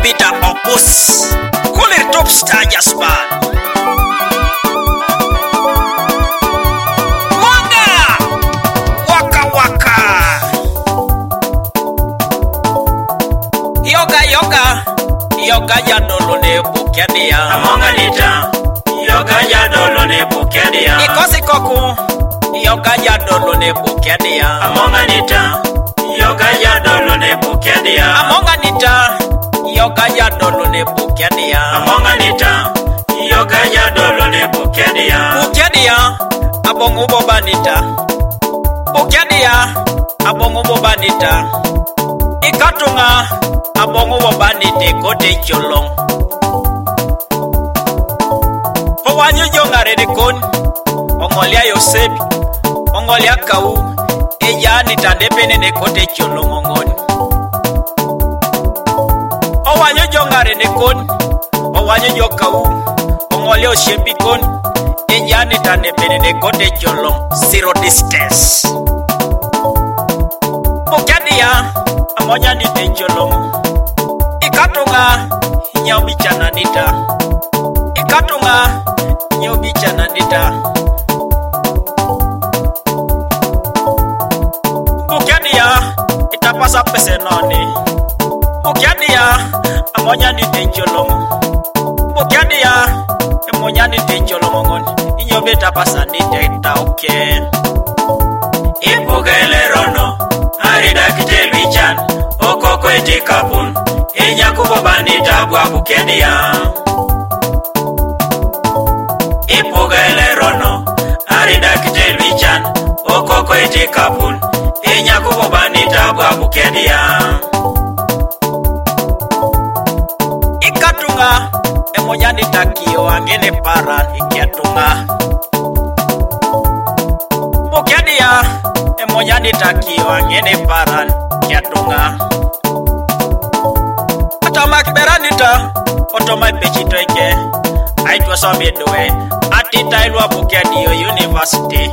Peter Opus kule Top Star Jasper. Mwanga waka waka yoga ya dolo ne bukedia Amonga nita yoga ya dolo ne bukedia ikosi koku yoga ya dolo ne bukedia Amonga nita yoga ya dolo ne bukedia amonga nita yoga ya dolo ne bukedia Amonga nita yoga ya dolo ne bukedia abongo bobanita bukedia abongo bobanita ikatunga abongo bobanite kote cholong owanyo jongare de kon ongolia yosebi ongolia kau ejani tandepene ne kote cholong ongon owanyo jongare de kon owanyo jokau ongolia oshebi kon ejani tandepene ne kote cholong zero distance bukedia amonya ni de cholong ikatunga nyaobichana nita ikatunga nyaobichana nita bukedia itapasa pese noni bukedia amonya ni de cholong bukedia amonya ni de cholong ngon inyobe tapasa ni de tauke Ipugele rono arida kitelwichan oko kwete kapun enya kubobanita bwa bukedia Ipugele rono arida kitelwichan oko kwete kapun enya kubobanita bwa bukedia ikatunga emonya ni takio angene paran ikiatunga bukedia emonya ni takio angene paran ikiatunga atama kiberanita otoma pechito ike aitwa somedwe atita ilwa bukedio university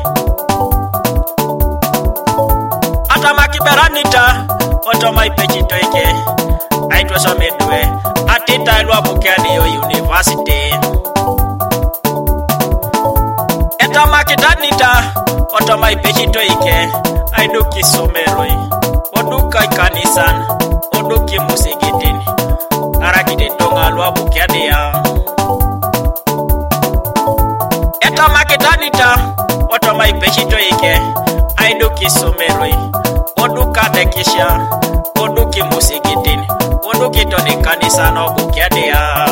atama kiberanita otoma pechito ike aitwa somedwe atita ilwa bukedio university etama kitanita otoma pechito ike aiduki someroi oduka kanisan oduki musigitini arakide tonga lwa bukedia etama kitanita otoma pechito ike aiduki someroi oduka dekisha oduki musigitini oduki toni kanisa no bukedia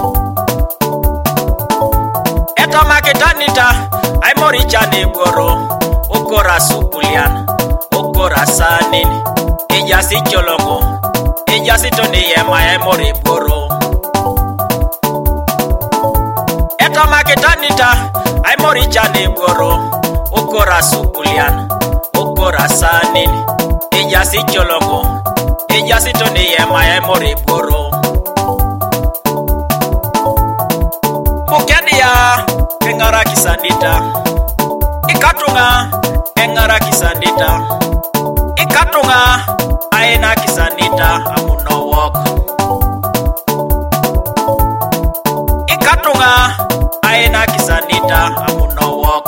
etama kitanita aimori chane goro okora supulian okora sanin ejasi cholongo ejasi toni yema aimori goro etama kitanita aimori chane goro okora supulian okora sanin ejasi cholongo ejasi toni yema aimori goro bukedia engara kisandita ikatunga engara kisandita ikatunga aena kisandita amuno walk ikatunga aena kisandita amuno walk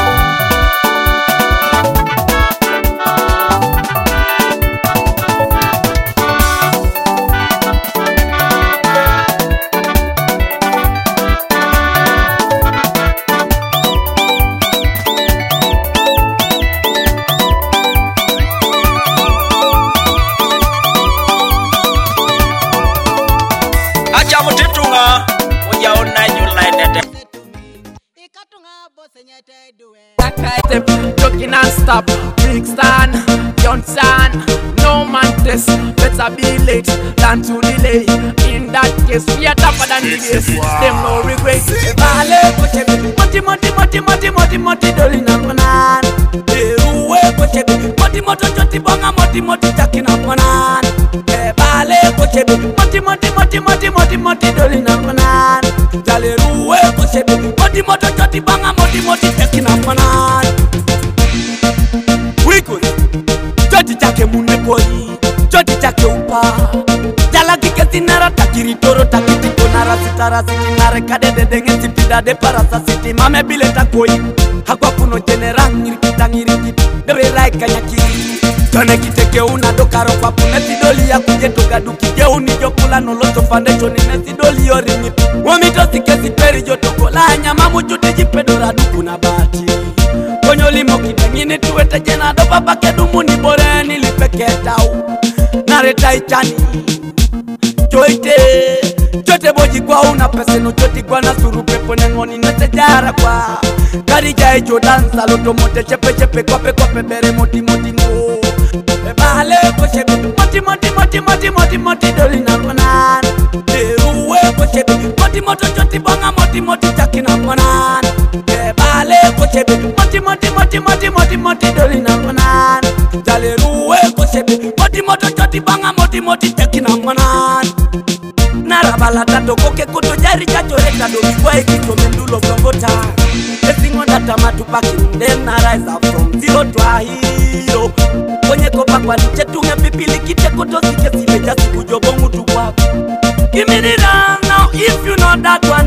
Joking and stop, big stand, young stand, no man test, better be late than to delay. In that case, we are tougher than the base. Them no regret. Vale, moti, dolly nanganan. Uwe, moti, bonga, moti, takin nanganan. Vale, moti, dolly nanganan. Jale uwe, moti, bonga, moti, takin nanganan. Wikuri, joti chake munekoi, joti chake upa. Jala kiketi nara takiri tara siti nare kade de dengen tipida de parasa siti mame bileta koi hakwa kuno general ngirikiti dore rai kanyaki tone kiteke una dokaro kwa puneti doli ya kujetoka dukije unijokula noloto foundation inesi doli yoringi wamito sikezi peri jotoko la nyama mujuti jipedora duku na bati konyo limo kitengini tuwete jena do baba kedumu ni bore nilipeketau nareta ichani choite boji kwa una peseno choti kwa na suru pepo nengoni nesejara kwa karija ejo dansa loto mote chepe kope bere moti mo bale ko shebe moti dolina konan deruwe ko shebe moti choti banga moti chakina konan bale ko shebe moti dolina konan daleruwe ko shebe moti choti banga moti chakina konan narabala tato koke koto jari chacho reta do bigwa ikito mendulo flongota esingo data matupaki then I rise up from zero to a hero kwenye kopa kwa niche tunge pipili kite koto sike sileja siku jobo mutu wapu give me the run now if you know that one